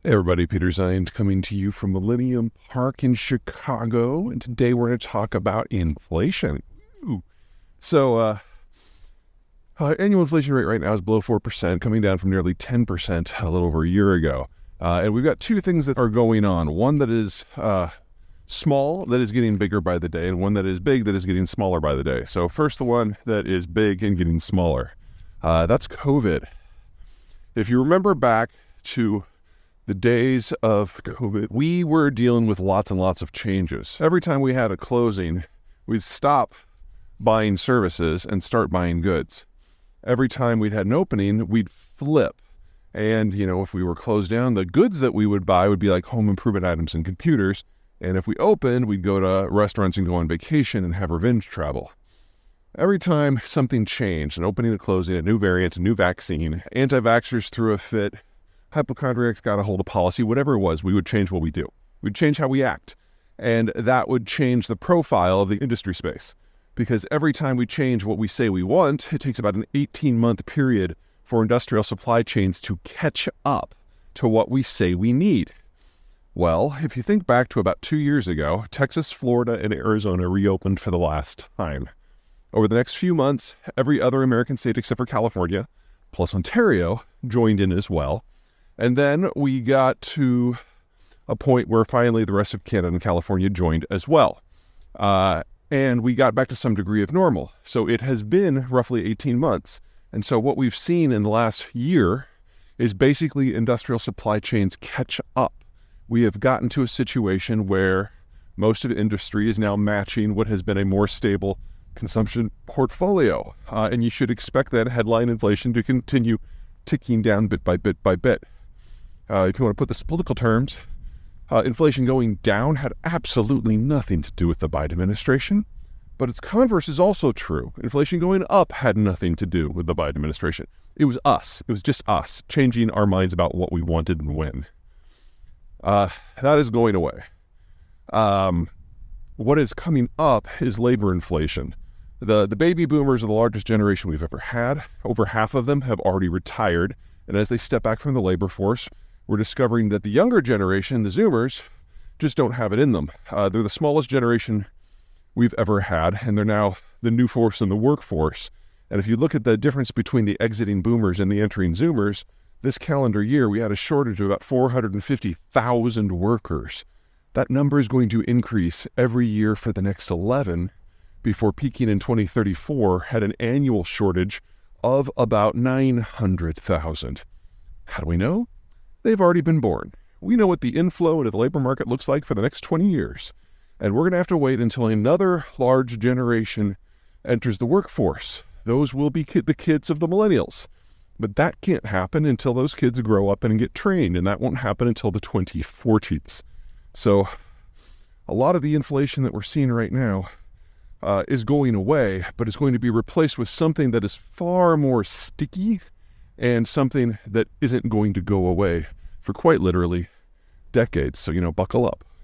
Hey everybody, Peter Zients coming to you from Millennium Park in Chicago, and today we're going to talk about inflation. Ooh. So, annual inflation rate right now is below 4%, coming down from nearly 10% a little over a year ago. And we've got two things that are going on. One that is small, that is getting bigger by the day, and one that is big, that is getting smaller by the day. So first, the one that is big and getting smaller. That's COVID. If you remember back to the days of COVID, we were dealing with lots and lots of changes. Every time we had a closing, we'd stop buying services and start buying goods. Every time we'd had an opening, we'd flip. And, if we were closed down, the goods that we would buy would be like home improvement items and computers. And if we opened, we'd go to restaurants and go on vacation and have revenge travel. Every time something changed, an opening, a closing, a new variant, a new vaccine, anti-vaxxers threw a fit, hypochondriacs got a hold of policy, whatever it was, we would change what we do. We'd change how we act. And that would change the profile of the industry space. Because every time we change what we say we want, it takes about an 18-month period for industrial supply chains to catch up to what we say we need. Well, if you think back to about 2 years ago, Texas, Florida, and Arizona reopened for the last time. Over the next few months, every other American state except for California, plus Ontario, joined in as well. And then we got to a point where finally the rest of Canada and California joined as well. And we got back to some degree of normal. So it has been roughly 18 months. And so what we've seen in the last year is basically industrial supply chains catch up. We have gotten to a situation where most of the industry is now matching what has been a more stable consumption portfolio. And you should expect that headline inflation to continue ticking down bit by bit by bit. If you want to put this in political terms, inflation going down had absolutely nothing to do with the Biden administration, but its converse is also true. Inflation going up had nothing to do with the Biden administration. It was us. It was just us changing our minds about what we wanted and when. That is going away. What is coming up is labor inflation. The baby boomers are the largest generation we've ever had. Over half of them have already retired, and as they step back from the labor force, we're discovering that the younger generation, the Zoomers, just don't have it in them. They're the smallest generation we've ever had, and they're now the new force in the workforce. And if you look at the difference between the exiting boomers and the entering Zoomers, this calendar year we had a shortage of about 450,000 workers. That number is going to increase every year for the next 11 before peaking in 2034 at an annual shortage of about 900,000. How do we know? They've already been born. We know what the inflow into the labor market looks like for the next 20 years. And we're going to have to wait until another large generation enters the workforce. Those will be the kids of the millennials. But that can't happen until those kids grow up and get trained, and that won't happen until the 2040s. So a lot of the inflation that we're seeing right now is going away, but it's going to be replaced with something that is far more sticky and something that isn't going to go away for quite literally decades. So, buckle up.